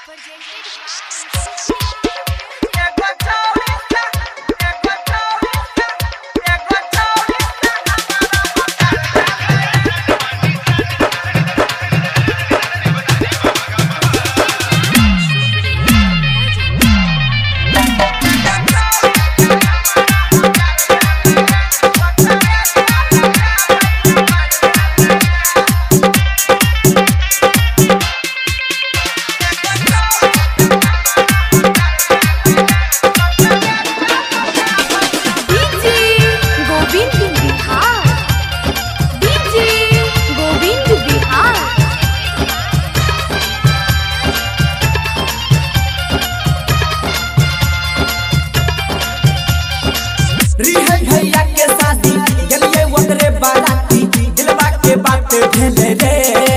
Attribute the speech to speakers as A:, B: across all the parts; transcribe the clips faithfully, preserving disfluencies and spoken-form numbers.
A: भेले रे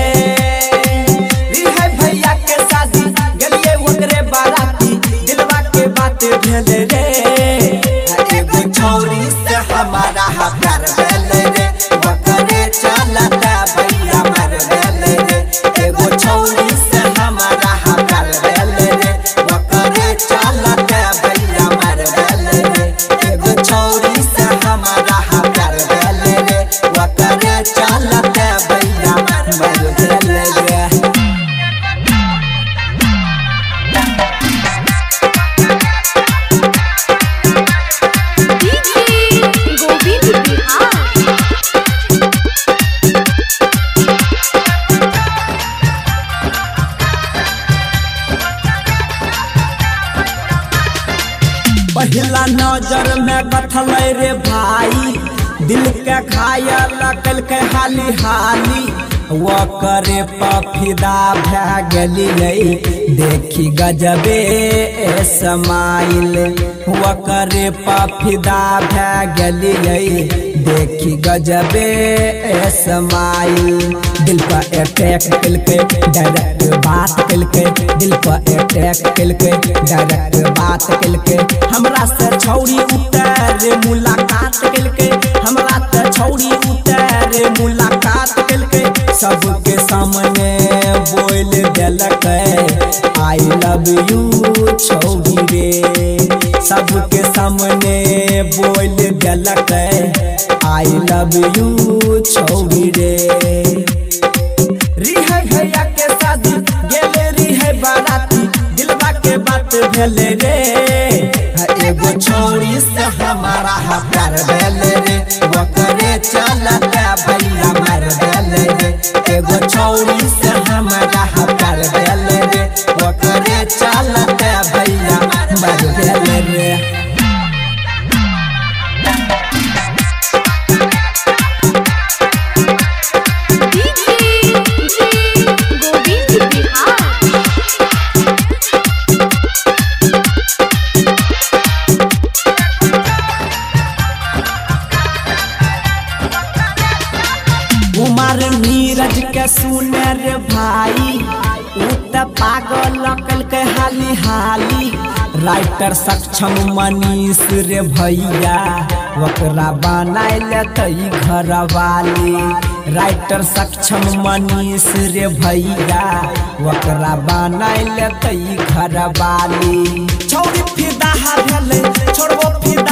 A: है भैया के शादी गलिए ओकरे बाराती दिलवा के बात भेले रे एगो छौरी से हमारा प्यार भेले रे ओकरे चलता भैया मर भेले रे एगो छौरी से हमारा प्यार भेले रे ओकरे चलता भैया मर भेले रे एगो छौरी से हमारा प्यार भेले रे ओकरे चलता भैया मर भेले रे। पहला नजर में कथल रे भाई दिल के घायल कल के हाली हाली वो करे पफिदा भै गलिए देखी गजबे समाइल वो करे पफिदा भै गलिए देखी गजबे समाइल दिल पर अटैक कल के डायरेक्ट बात कल के दिल पर अटैक कल के डायरेक्ट बात कल के हमरा से छौरी उतर मुलाकात कल के हमरा से छौरी उतर मुलाकात कल के सबके सामने बोल देलक आई लव यू छौरी रे सबके सामने बोल देलक आई लव यू छौरी रे। रिहे भैया के शादी गेले रिहे बाराती दिलवा के बात भेले रे एगो छौरी से हमारा प्यार भेले रे ओकरे चलता भैया मर भेले रे एगो छौरी से हमारा प्यार भेले रे ओकरे चलता भैया मर भेले रे। उमर नीरज के सुने रे भाई उ त पागल कल के हाली हाली राइटर सक्षम मनीष रे भैया ओकरा बनाइल तई घर वाली राइटर सक्षम मनीष रे भैया ओकरा बनाइल तई घर वाली छौरी फिदा भेले छोड़बो फिदा